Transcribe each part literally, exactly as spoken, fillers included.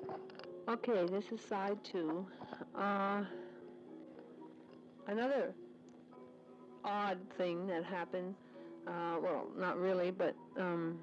Okay, this is side two. Uh, another odd thing that happened, uh, well, not really, but um,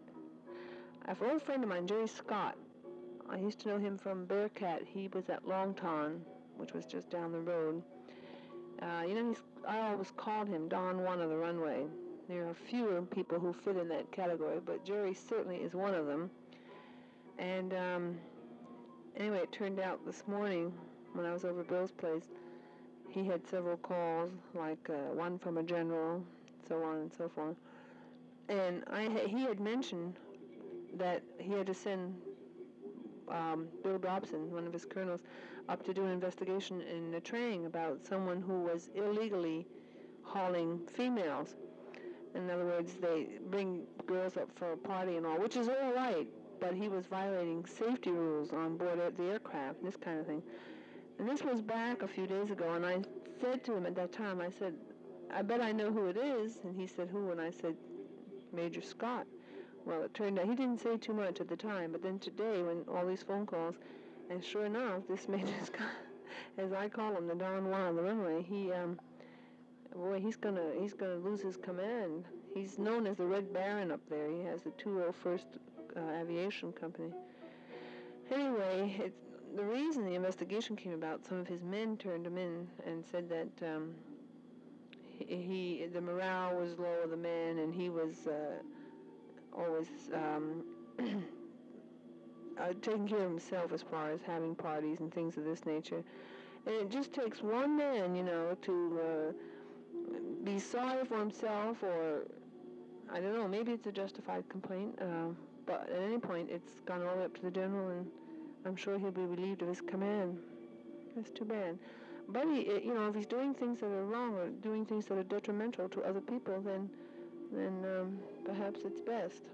an old friend of mine, Jerry Scott, I used to know him from Bearcat. He was at Longton, which was just down the road. Uh, you know, he's, I always called him Don Juan of the Runway. There are fewer people who fit in that category, but Jerry certainly is one of them. And um, anyway, it turned out this morning when I was over at Bill's place, he had several calls, like uh, one from a general, so on and so forth. And I, he had mentioned that he had to send um, Bill Dobson, one of his colonels, up to do an investigation in the training about someone who was illegally hauling females. In other words, they bring girls up for a party and all, which is all right, but he was violating safety rules on board the aircraft, this kind of thing. And this was back a few days ago, and I said to him at that time, I said, I bet I know who it is. And he said, who? And I said, Major Scott. Well, it turned out he didn't say too much at the time, but then today, when all these phone calls, and sure enough, this Major Scott, as I call him, the Don Juan on the runway, he, um, boy, he's gonna, he's gonna lose his command. He's known as the Red Baron up there. He has the two oh first uh, Aviation Company. Anyway, it's, the reason the investigation came about, some of his men turned him in and said that um, he, he, the morale was low of the men, and he was uh, always um, uh, taking care of himself as far as having parties and things of this nature. And it just takes one man, you know, to uh, be sorry for himself, or I don't know, maybe it's a justified complaint, uh, but at any point it's gone all the way up to the general, and I'm sure he'll be relieved of his command. That's too bad. But he, you know, if he's doing things that are wrong or doing things that are detrimental to other people, then, then um, perhaps it's best.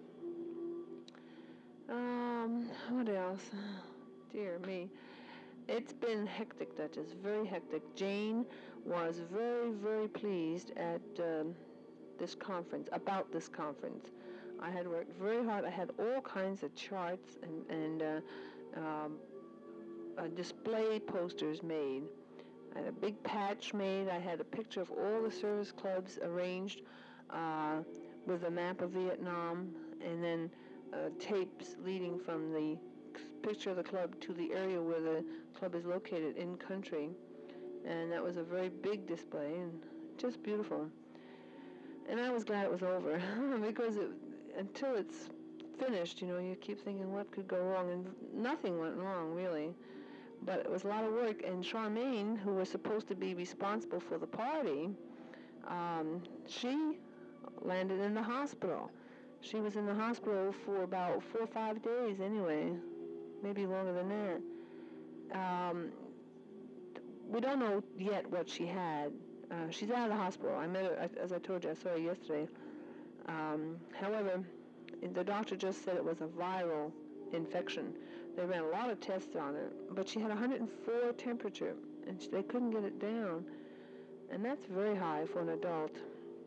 Um, what else? Dear me. It's been hectic, Duchess, very hectic. Jane was very, very pleased at um, this conference, about this conference. I had worked very hard. I had all kinds of charts and, and uh, um, uh, display posters made. I had a big patch made. I had a picture of all the service clubs arranged uh, with a map of Vietnam, and then uh, tapes leading from the picture of the club to the area where the club is located in country. And that was a very big display and just beautiful. And I was glad it was over because it, until it's finished, you know, you keep thinking what could go wrong, and nothing went wrong, really. But it was a lot of work, and Charmaine, who was supposed to be responsible for the party, um, she landed in the hospital. She was in the hospital for about four or five days anyway, maybe longer than that. Um, we don't know yet what she had. Uh, she's out of the hospital. I met her, as I told you, I saw her yesterday. Um, however, the doctor just said it was a viral infection. They ran a lot of tests on her, but she had one hundred four temperature, and they couldn't get it down. And that's very high for an adult.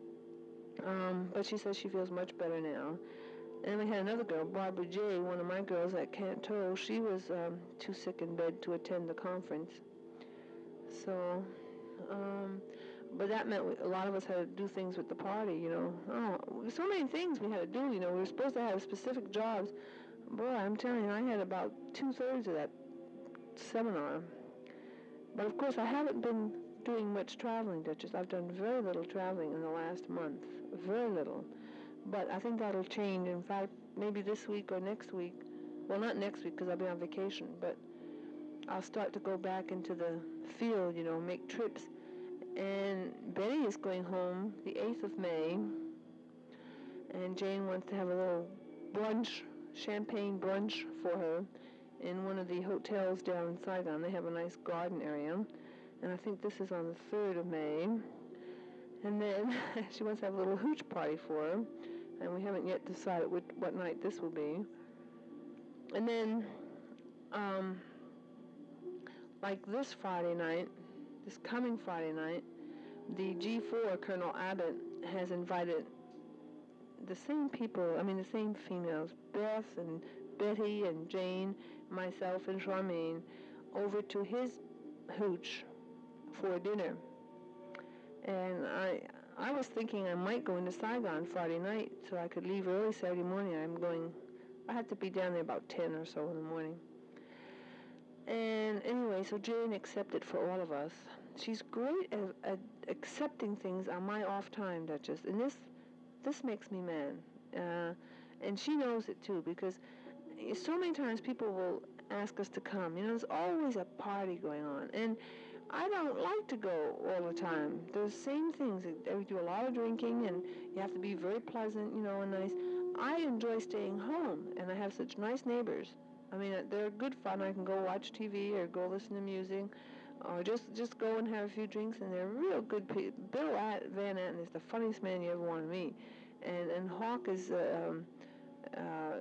Um, but she says she feels much better now. And then we had another girl, Barbara J., one of my girls at Canto. She was um, too sick in bed to attend the conference. So, um, but that meant a lot of us had to do things with the party, you know. Oh, so many things we had to do, you know. We were supposed to have specific jobs. Boy, I'm telling you, I had about two-thirds of that seminar. But, of course, I haven't been doing much traveling, Duchess. I've done very little traveling in the last month. Very little. But I think that'll change. In fact, maybe this week or next week. Well, not next week because I'll be on vacation, but I'll start to go back into the field, you know, make trips. And Betty is going home the eighth of May, and Jane wants to have a little brunch, champagne brunch for her in one of the hotels down in Saigon. They have a nice garden area, and I think this is on the third of May. And then she wants to have a little hooch party for her, and we haven't yet decided what, what night this will be. And then, um, like this Friday night, this coming Friday night, the G four, Colonel Abbott, has invited the same people, I mean the same females, Beth and Betty and Jane, myself and Charmaine, over to his hooch for dinner. And I I was thinking I might go into Saigon Friday night so I could leave early Saturday morning. I'm going, I had to be down there about ten or so in the morning. And anyway, so Jane accepted for all of us. She's great at, at accepting things on my off time, Duchess, and this this makes me mad. Uh, and she knows it too, because so many times people will ask us to come. You know, there's always a party going on, and I don't like to go all the time. The same things. We do a lot of drinking, and you have to be very pleasant, you know, and nice. I enjoy staying home, and I have such nice neighbors. I mean, they're good fun. I can go watch T V or go listen to music, or just just go and have a few drinks, and they're real good people. Bill Van Atten is the funniest man you ever want to meet, and and Hawk is uh, um, uh,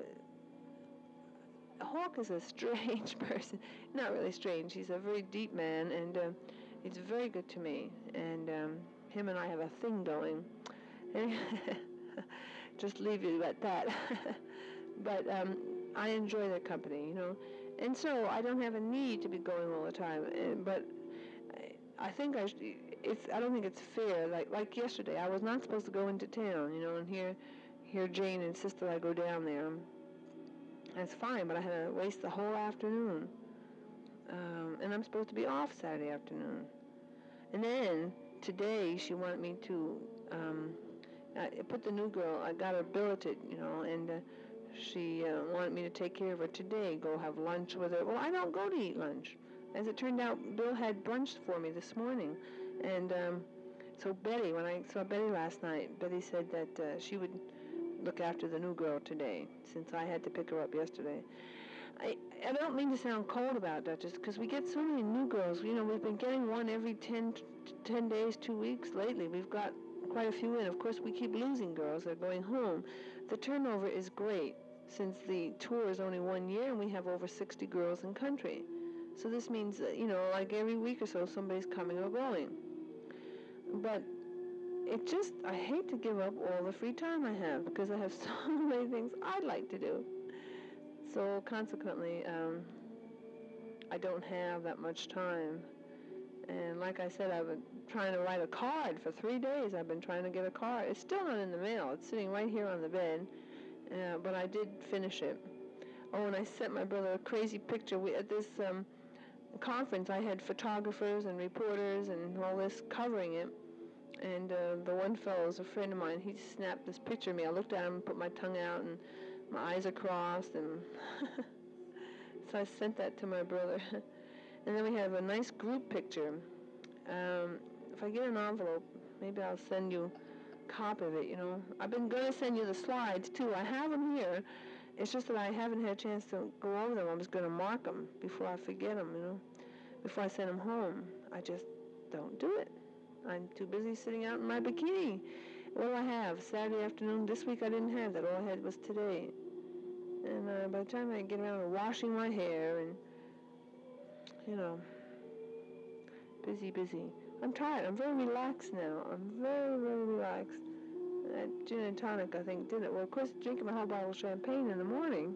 Hawk is a strange person. Not really strange. He's a very deep man, and uh, he's very good to me. And um, him and I have a thing going. Just leave you at that. But um, I enjoy their company, you know. And so I don't have a need to be going all the time. Uh, but I think I, sh- it's. I don't think it's fair. Like like yesterday, I was not supposed to go into town, you know, and here, here Jane insisted I go down there. That's fine, but I had to waste the whole afternoon. Um, and I'm supposed to be off Saturday afternoon. And then today she wanted me to um, I put the new girl. I got her billeted, you know, and uh, she uh, wanted me to take care of her today. Go have lunch with her. Well, I don't go to eat lunch. As it turned out, Bill had brunch for me this morning, and um, so Betty, when I saw Betty last night, Betty said that uh, she would look after the new girl today, since I had to pick her up yesterday. I, I don't mean to sound cold about it, Duchess, because we get so many new girls. You know, we've been getting one every ten, ten days, two weeks lately. We've got quite a few in. Of course, we keep losing girls. They're going home. The turnover is great, since the tour is only one year, and we have over sixty girls in country. So this means, that, you know, like every week or so, somebody's coming or going. But it just, I hate to give up all the free time I have, because I have so many things I'd like to do. So consequently, um, I don't have that much time. And like I said, I've been trying to write a card for three days. I've been trying to get a card. It's still not in the mail. It's sitting right here on the bed. Uh, but I did finish it. Oh, and I sent my brother a crazy picture. We, at this um, conference, I had photographers and reporters and all this covering it. And uh, the one fellow is a friend of mine. He snapped this picture of me. I looked at him and put my tongue out, and my eyes are crossed. And so I sent that to my brother. And then we have a nice group picture. Um, if I get an envelope, maybe I'll send you a copy of it, you know. I've been going to send you the slides, too. I have them here. It's just that I haven't had a chance to go over them. I was going to mark them before I forget them, you know, before I send them home. I just don't do it. I'm too busy sitting out in my bikini. What do I have? Saturday afternoon. This week I didn't have that. All I had was today. And uh, by the time I get around to washing my hair and, you know, busy, busy. I'm tired. I'm very relaxed now. I'm very, very relaxed. That gin and tonic, I think, did it. Well, of course, drinking my whole bottle of champagne in the morning.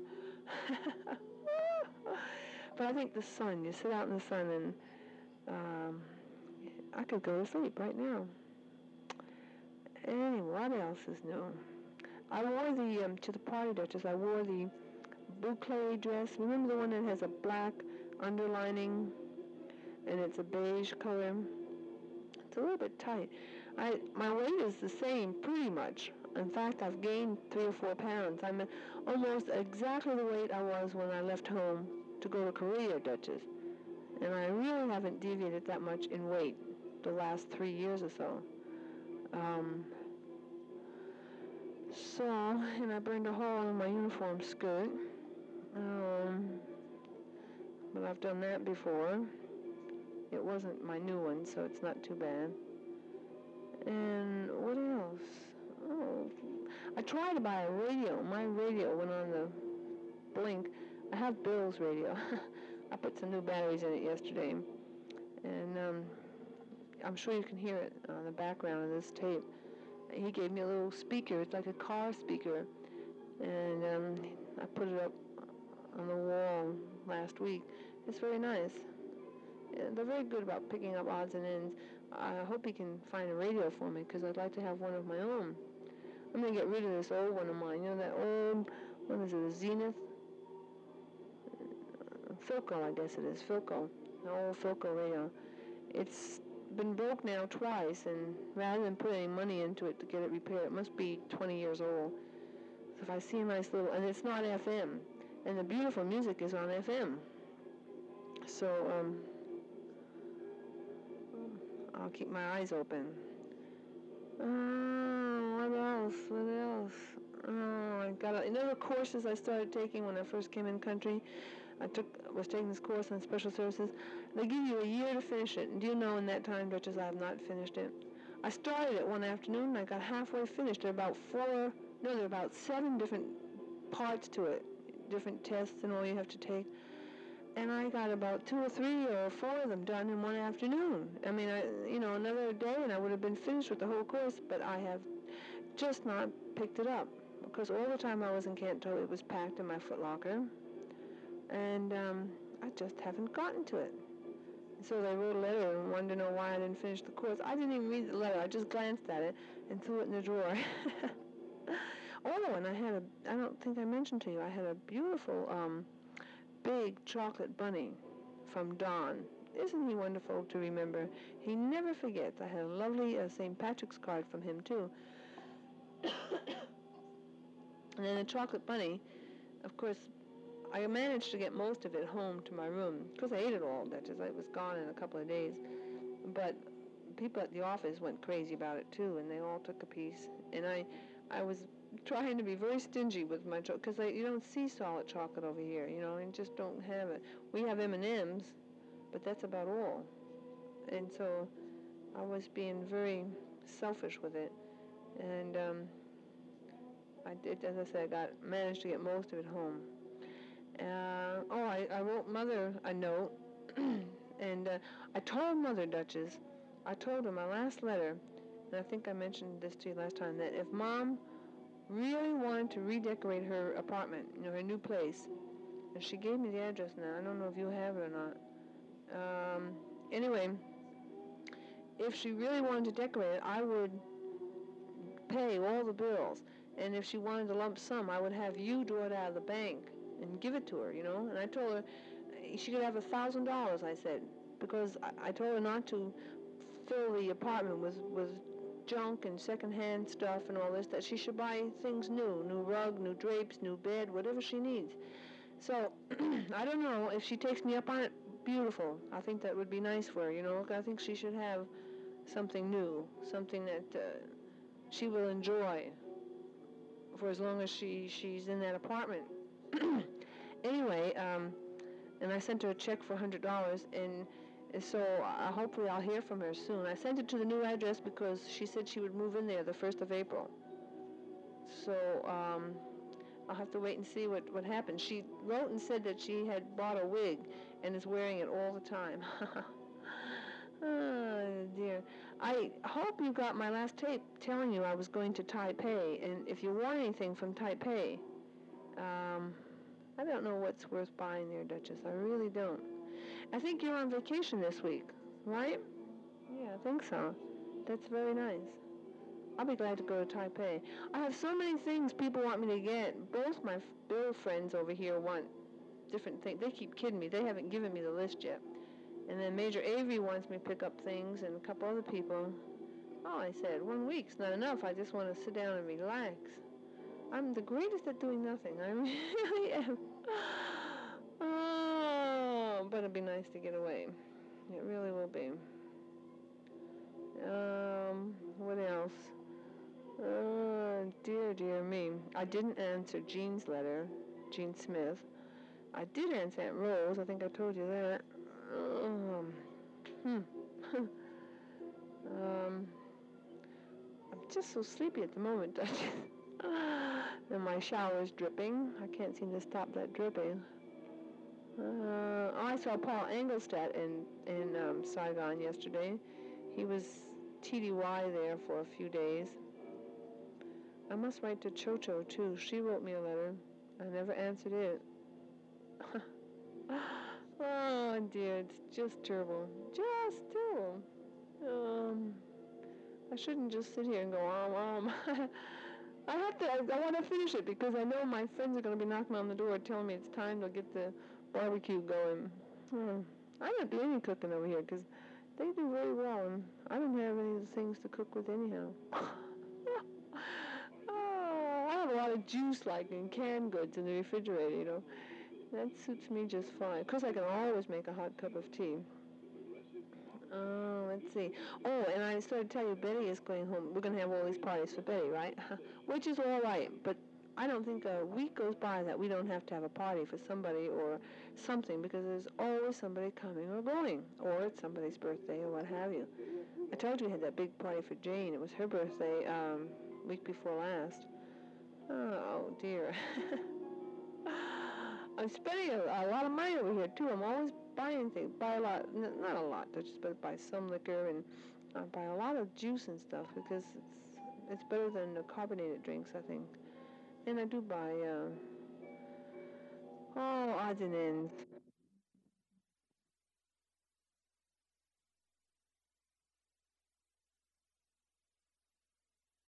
But I think the sun, you sit out in the sun, and um, I could go to sleep right now. Anyway, what else is new? I wore the, um, to the party, Duchess, I wore the boucle dress. Remember the one that has a black underlining, and it's a beige color? It's a little bit tight. I my weight is the same, pretty much. In fact, I've gained three or four pounds. I'm almost exactly the weight I was when I left home to go to Korea, Duchess. And I really haven't deviated that much in weight the last three years or so. Um, so, and I burned a hole in my uniform skirt. Um, but I've done that before. It wasn't my new one, so it's not too bad. And what else? Oh, I tried to buy a radio. My radio went on the blink. I have Bill's radio. I put some new batteries in it yesterday. And um, I'm sure you can hear it on the background of this tape. He gave me a little speaker. It's like a car speaker. And um, I put it up on the wall last week. It's very nice. Yeah, they're very good about picking up odds and ends. I hope he can find a radio for me, because I'd like to have one of my own. I'm going to get rid of this old one of mine. You know that old, what is it, a Zenith? Philco, I guess it is, Philco. An old Philco radio. It's been broke now twice, and rather than put any money into it to get it repaired, it must be twenty years old. So if I see a nice little, and it's not F M, and the beautiful music is on F M. So, um, I'll keep my eyes open. Oh, what else? What else? Oh, I got a, you know the courses I started taking when I first came in country? I took was taking this course on special services. They give you a year to finish it. And do you know in that time, Duchess, I have not finished it. I started it one afternoon, and I got halfway finished. There are about four, no, there are about seven different parts to it, different tests and all you have to take. And I got about two or three or four of them done in one afternoon. I mean, I, you know, another day and I would have been finished with the whole course, but I have just not picked it up. Because all the time I was in Canton, it was packed in my footlocker. And um, I just haven't gotten to it. So they wrote a letter and wanted to know why I didn't finish the course. I didn't even read the letter. I just glanced at it and threw it in the drawer. Oh, and I had a, I don't think I mentioned to you, I had a beautiful um, big chocolate bunny from Don. Isn't he wonderful to remember? He never forgets. I had a lovely uh, Saint Patrick's card from him, too. And then the chocolate bunny, of course, I managed to get most of it home to my room, because I ate it all. That is, it was gone in a couple of days. But people at the office went crazy about it, too, and they all took a piece. And I, I was trying to be very stingy with my chocolate, because you don't see solid chocolate over here, you know, and just don't have it. We have M and M's, but that's about all. And so I was being very selfish with it. And um, I did, as I said, I got managed to get most of it home. Uh, oh, I, I wrote Mother a note, and uh, I told Mother, Duchess, I told her my last letter, and I think I mentioned this to you last time, that if Mom really wanted to redecorate her apartment, you know, her new place, and she gave me the address now. I don't know if you have it or not. Um, anyway, if she really wanted to decorate it, I would pay all the bills, and if she wanted a lump sum, I would have you draw it out of the bank and give it to her, you know. And I told her she could have a thousand dollars, I said, because I, I told her not to fill the apartment with, with junk and secondhand stuff and all this, that she should buy things new, new rug, new drapes, new bed, whatever she needs. So, I don't know, if she takes me up on it, beautiful. I think that would be nice for her, you know. I think she should have something new, something that uh, she will enjoy for as long as she, she's in that apartment. Anyway, um, and I sent her a check for one hundred dollars, and so uh, hopefully I'll hear from her soon. I sent it to the new address because she said she would move in there the first of April. So um, I'll have to wait and see what, what happens. She wrote and said that she had bought a wig and is wearing it all the time. Oh, dear. I hope you got my last tape telling you I was going to Taipei, and if you want anything from Taipei, um... I don't know what's worth buying there, Duchess. I really don't. I think you're on vacation this week, right? Yeah, I think so. That's very nice. I'll be glad to go to Taipei. I have so many things people want me to get. Both my Bill friends over here want different things. They keep kidding me. They haven't given me the list yet. And then Major Avery wants me to pick up things, and a couple other people. Oh, I said, one week's not enough. I just want to sit down and relax. I'm the greatest at doing nothing. I really am. Oh, but it'd be nice to get away. It really will be. Um, what else? Oh, dear, dear me. I didn't answer Jean's letter, Jean Smith. I did answer Aunt Rose. I think I told you that. Um, hmm. um, I'm just so sleepy at the moment, Duchess. And my shower's dripping. I can't seem to stop that dripping. Uh, I saw Paul Engelstadt in, in um, Saigon yesterday. He was T D Y there for a few days. I must write to Cho-Cho, too. She wrote me a letter. I never answered it. Oh, dear, it's just terrible. Just terrible. Um, I shouldn't just sit here and go, um, um. I have to, I, I want to finish it because I know my friends are going to be knocking on the door telling me it's time to get the barbecue going. Hmm. I don't do any cooking over here because they do very well, and I don't have any of the things to cook with anyhow. Oh, I have a lot of juice, like in canned goods in the refrigerator, you know. That suits me just fine. Of course, I can always make a hot cup of tea. Oh, let's see. Oh, and I started to tell you, Betty is going home. We're going to have all these parties for Betty, right? Which is all right, but I don't think a week goes by that we don't have to have a party for somebody or something, because there's always somebody coming or going, or it's somebody's birthday or what have you. I told you we had that big party for Jane. It was her birthday um, week before last. Oh, dear. I'm spending a, a lot of money over here, too. I'm always buying things. Buy a lot, n- not a lot, I just buy some liquor and I buy a lot of juice and stuff because it's it's better than the carbonated drinks, I think. And I do buy, uh, oh, odds and ends.